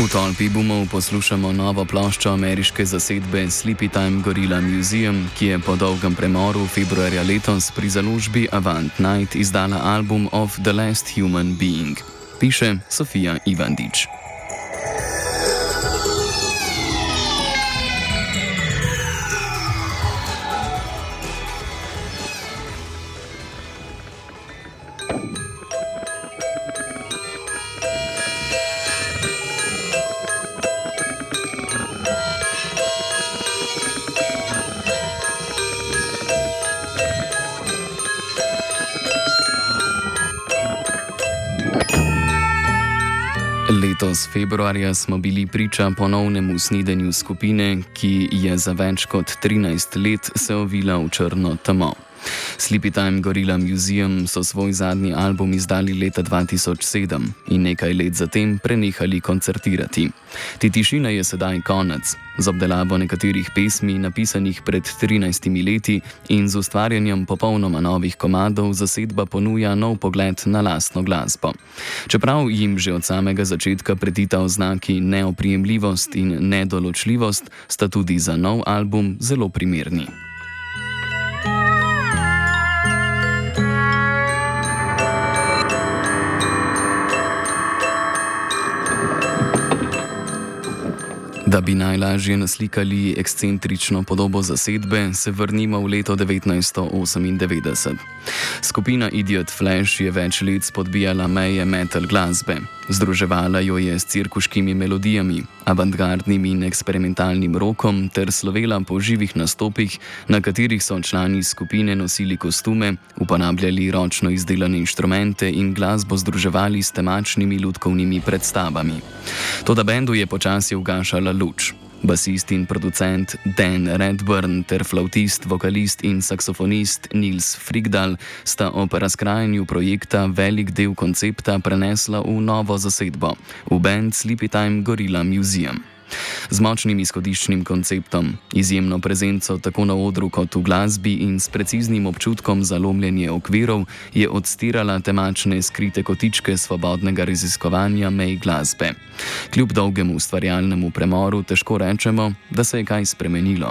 V tolpi bumov poslušamo novo ploščo ameriške zasedbe Sleepytime Gorilla Museum, ki je po dolgem premoru februarja letos pri založbi Avant Night izdala album Of the Last Human Being. Piše Sofija Ivandič. Letos februarja smo bili priča ponovnemu snidenju skupine, ki je za več kot 13 let se ovila v črno temo. Sleepytime Gorilla Museum so svoj zadnji album izdali leta 2007 in nekaj let zatem prenehali koncertirati. Te tišine je sedaj konec. Z obdelavo nekaterih pesmi, napisanih pred 13 leti in z ustvarjanjem popolnoma novih komadov, zasedba ponuja nov pogled na lastno glasbo. Čeprav jim že od samega začetka pretita oznaki neoprijemljivost in nedoločljivost, sta tudi za nov album zelo primerni. Da bi najlažje naslikali ekscentrično podobo zasedbe, se vrnimo v leto 1998. Skupina Idiot Flash je več let spodbijala meje metal glasbe. Združevala jo je s cirkuškimi melodijami, avantgardnim in eksperimentalnim rokom ter slovela po živih nastopih, na katerih so člani skupine nosili kostume, uporabljali ročno izdelane inštrumente in glasbo združevali s temačnimi lutkovnimi predstavami. Toda bendu je počasi ugašala luč. Basist in producent Dan Redburn ter flavtist, vokalist in saksofonist Nils Frigdal sta ob razkrajanju projekta velik del koncepta prenesla v novo zasedbo, v band Sleepytime Gorilla Museum. Z močnim izhodiščnim konceptom, izjemno prezenco tako na odru kot v glasbi in s preciznim občutkom za lomljenje okvirov je odstirala temačne skrite kotičke svobodnega raziskovanja mej glasbe. Kljub dolgemu ustvarjalnemu premoru težko rečemo, da se je kaj spremenilo.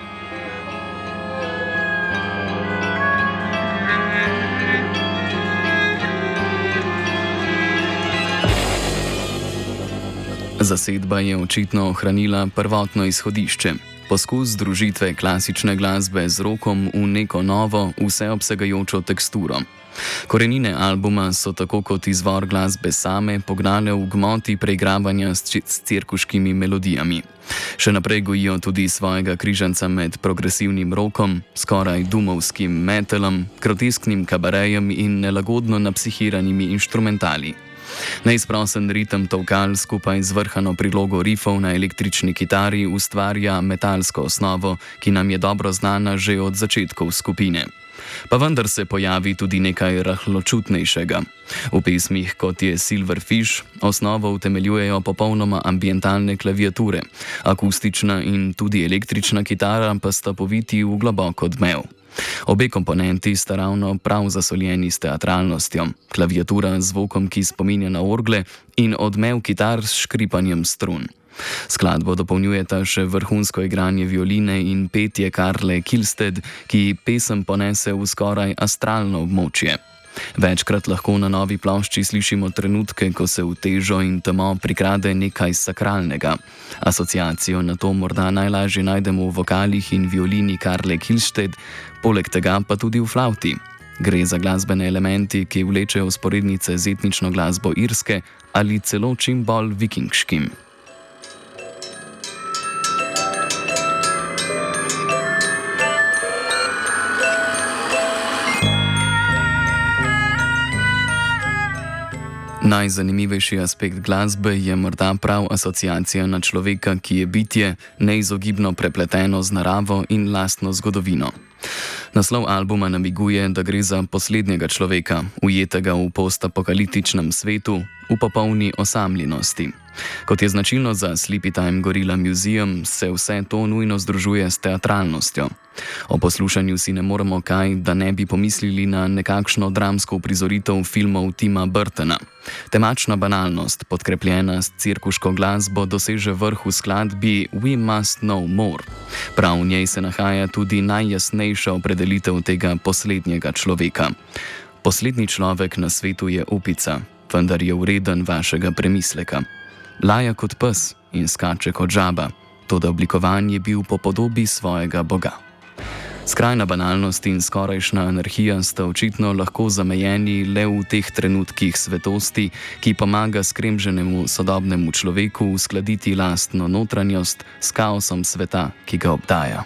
Zasedba je očitno ohranila prvotno izhodišče. Poskus združitve klasične glasbe z rokom v neko novo, vseobsegajočo teksturo. Korenine albuma so tako kot izvor glasbe same pognale v gmoti preigravanja s cirkuškimi melodijami. Še naprej gojijo tudi svojega križanca med progresivnim rokom, skoraj dumovskim metalom, grotesknim kabarejem in nelagodno napsihiranimi inštrumentali. Neizprosen ritem tolkal skupaj z vrhano prilogo rifov na električni kitari ustvarja metalsko osnovo, ki nam je dobro znana že od začetkov skupine. Pa vendar se pojavi tudi nekaj rahločutnejšega. V pesmih, kot je Silverfish, osnovo utemeljujejo popolnoma ambientalne klaviature, akustična in tudi električna kitara pa sta poviti v globok odmev. Obe komponenti sta ravno prav zasoljeni s teatralnostjo, klaviatura z zvokom, ki spominja na orgle, in odmev kitar s škripanjem strun. Skladbo dopolnjujeta še vrhunsko igranje violine in petje Karle Kilsted, ki pesem ponese v skoraj astralno območje. Večkrat lahko na novi plošči slišimo trenutke, ko se v težo in temo prikrade nekaj sakralnega. Asociacijo na to morda najlažje najdemo v vokalih in violini Karle Kilsted, poleg tega pa tudi v flavti. Gre za glasbene elementi, ki vlečejo vzporednice z etnično glasbo Irske ali celo čim bolj vikingškim. Najzanimivejši aspekt glasbe je morda prav asociacija na človeka, ki je bitje, neizogibno prepleteno z naravo in lastno zgodovino. Naslov albuma namiguje, da gre za poslednjega človeka, ujetega v postapokaliptičnem svetu, v popolni osamljenosti. Kot je značilno za Sleepytime Gorilla Museum, se vse to nujno združuje s teatralnostjo. O poslušanju si ne moremo kaj, da ne bi pomislili na nekakšno dramsko uprizoritev filmov Tima Burtona. Temačna banalnost, podkrepljena s cirkuško glasbo, doseže vrh v skladbi We Must Know More. Prav v njej se nahaja tudi najjasnejša opredelitev tega poslednjega človeka. Poslednji človek na svetu je opica, vendar je vreden vašega premisleka. Laja kot pes in skače kot žaba, toda oblikovan je bil po podobi svojega boga. Skrajna banalnost in skorajšnja anarhija sta očitno lahko zamejeni le v teh trenutkih svetosti, ki pomaga skremženemu sodobnemu človeku uskladiti lastno notranjost s kaosom sveta, ki ga obdaja.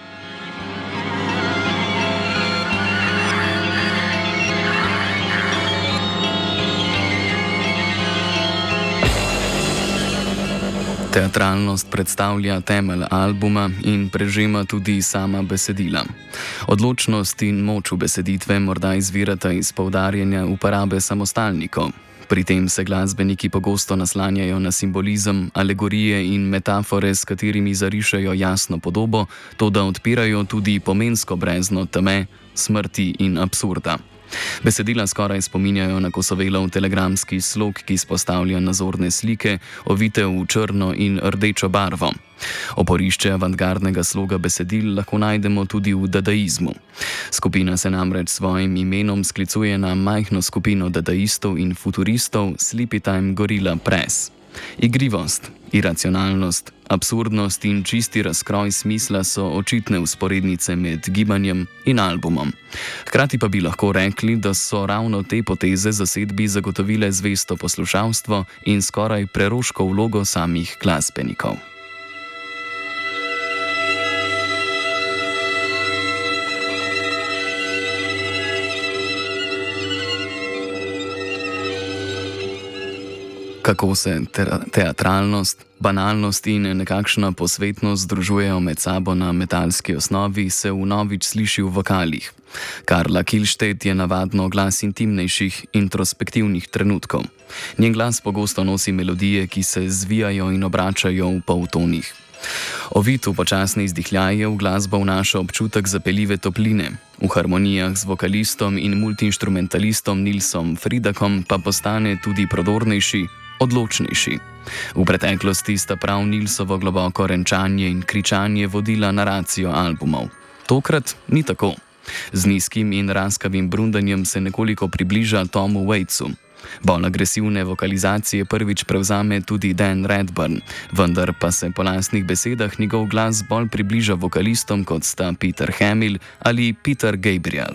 Teatralnost predstavlja temelj albuma in prežema tudi sama besedila. Odločnost in moč ubeseditve morda izvirata iz poudarjanja uporabe samostalnikov. Pri tem se glasbeniki pogosto naslanjajo na simbolizem, alegorije in metafore, s katerimi zarišejo jasno podobo, toda odpirajo tudi pomensko brezno teme, smrti in absurda. Besedila skoraj spominjajo na Kosovelov telegramski slog, ki izpostavlja nazorne slike, ovite v črno in rdečo barvo. Oporišče avantgardnega sloga besedil lahko najdemo tudi v dadaizmu. Skupina se namreč s svojim imenom sklicuje na majhno skupino dadaistov in futuristov Sleepytime Gorilla Press. Igrivost, iracionalnost, absurdnost in čisti razkroj smisla so očitne vzporednice med gibanjem in albumom. Hkrati pa bi lahko rekli, da so ravno te poteze zasedbi zagotovile zvesto poslušalstvo in skoraj preroško vlogo samih glasbenikov. Kako se teatralnost, banalnost in nekakšna posvetnost združujejo med sabo na metalski osnovi, se vnovič sliši v vokalih. Karla Kihlstedt je navadno glas intimnejših, introspektivnih trenutkov. Njen glas pogosto nosi melodije, ki se zvijajo in obračajo v poltonih. Ovit v počasne izdihljaje v glasbo vnaša občutek zapeljive topline. V harmonijah z vokalistom in multiinstrumentalistom Nilsom Fridakom pa postane tudi prodornejši, odločnejši. V preteklosti sta prav Nilsovo globoko renčanje in kričanje vodila naracijo albumov. Tokrat ni tako. Z nizkim in raskavim brundanjem se nekoliko približa Tomu Waitsu. Bolj agresivne vokalizacije prvič prevzame tudi Dan Redburn, vendar pa se po lastnih besedah njegov glas bolj približa vokalistom, kot sta Peter Hamill ali Peter Gabriel.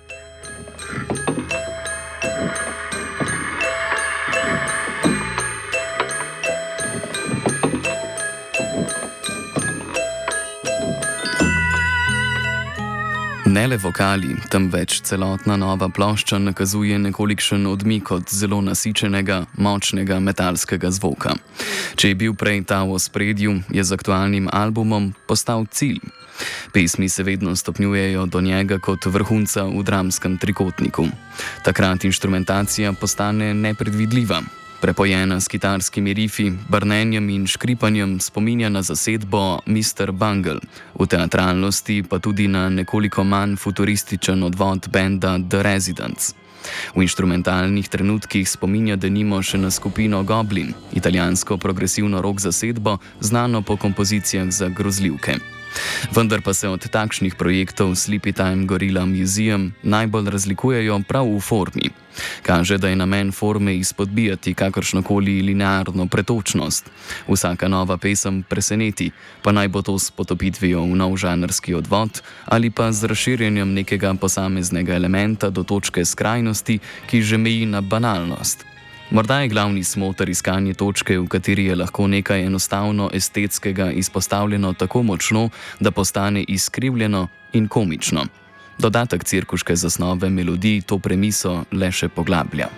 Ne le vokali, temveč celotna nova plošča nakazuje nekolikšen odmik od zelo nasičenega, močnega metalskega zvoka. Če je bil prej ta v ospredju, je z aktualnim albumom postal cilj. Pesmi se vedno stopnjujejo do njega kot vrhunca v dramskem trikotniku. Takrat inštrumentacija postane nepredvidljiva. Prepojena s kitarskimi rifi, brnenjem in škripanjem spominja na zasedbo Mr. Bungle, v teatralnosti pa tudi na nekoliko manj futurističen odvod benda The Residents. V inštrumentalnih trenutkih spominja denimo še na skupino Goblin, italijansko progresivno rock zasedbo, znano po kompozicijah za grozljivke. Vendar pa se od takšnih projektov Sleepytime Gorilla Museum najbolj razlikujejo prav v formi. Kaže, da je namen forme izpodbijati kakršnokoli linearno pretočnost. Vsaka nova pesem preseneti, pa naj bo to s potopitvijo v nov žanrski odvod ali pa z razširjenjem nekega posameznega elementa do točke skrajnosti, ki že meji na banalnost. Morda je glavni smoter iskanje točke, v kateri je lahko nekaj enostavno estetskega izpostavljeno tako močno, da postane izkrivljeno in komično. Dodatek cirkuške zasnove melodij to premiso le še poglablja.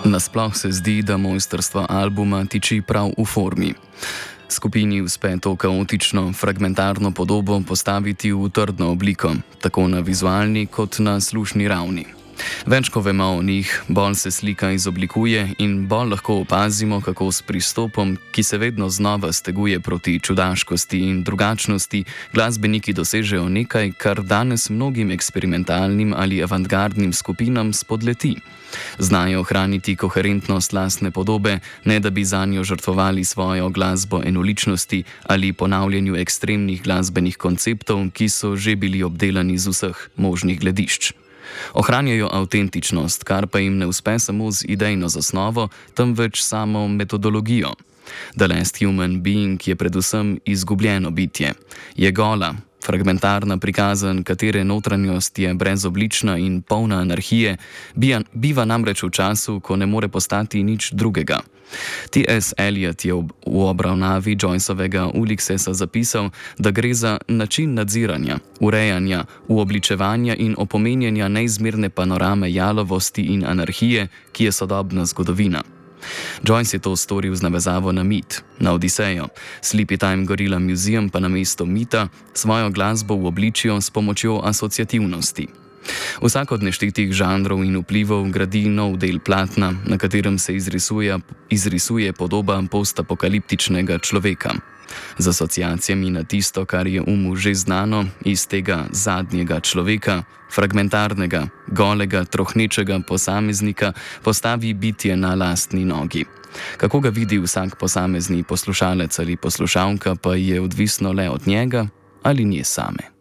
Nasploh se zdi, da mojstrstvo albuma tiči prav v formi. Skupini uspe to kaotično, fragmentarno podobo postaviti v trdno obliko, tako na vizualni kot na slušni ravni. Več ko vemo o njih, bolj se slika izoblikuje in bolj lahko opazimo, kako s pristopom, ki se vedno znova steguje proti čudaškosti in drugačnosti, glasbeniki dosežejo nekaj, kar danes mnogim eksperimentalnim ali avantgardnim skupinam spodleti. Znajo ohraniti koherentnost lastne podobe, ne da bi zanjo žrtvovali svojo glasbo enoličnosti ali ponavljanju ekstremnih glasbenih konceptov, ki so že bili obdelani z vseh možnih gledišč. Ohranjajo avtentičnost, kar pa jim ne uspe samo z idejno zasnovo, temveč samo metodologijo. The Last Human Being je predvsem izgubljeno bitje. Je gola, fragmentarna prikazan, katere notranjost je brezoblična in polna anarhije, biva namreč v času, ko ne more postati nič drugega. T.S. Eliot je v obravnavi Joyceovega Uliksesa zapisal, da gre za način nadziranja, urejanja, uobličevanja in opomenjanja neizmerne panorame jalovosti in anarhije, ki je sodobna zgodovina. Joyce je to storil z navezavo na mit, na Odisejo, Sleepy Time Gorilla Museum pa namesto mita svojo glasbo uobličijo s pomočjo asociativnosti. Vsak od neštetih žanrov in vplivov gradi nov del platna, na katerem se izrisuje podoba postapokaliptičnega človeka. Z asociacijami na tisto, kar je umu že znano, iz tega zadnjega človeka, fragmentarnega, golega, trohnečega posameznika postavi bitje na lastni nogi. Kako ga vidi vsak posamezni poslušalec ali poslušalka, pa je odvisno le od njega ali nje same.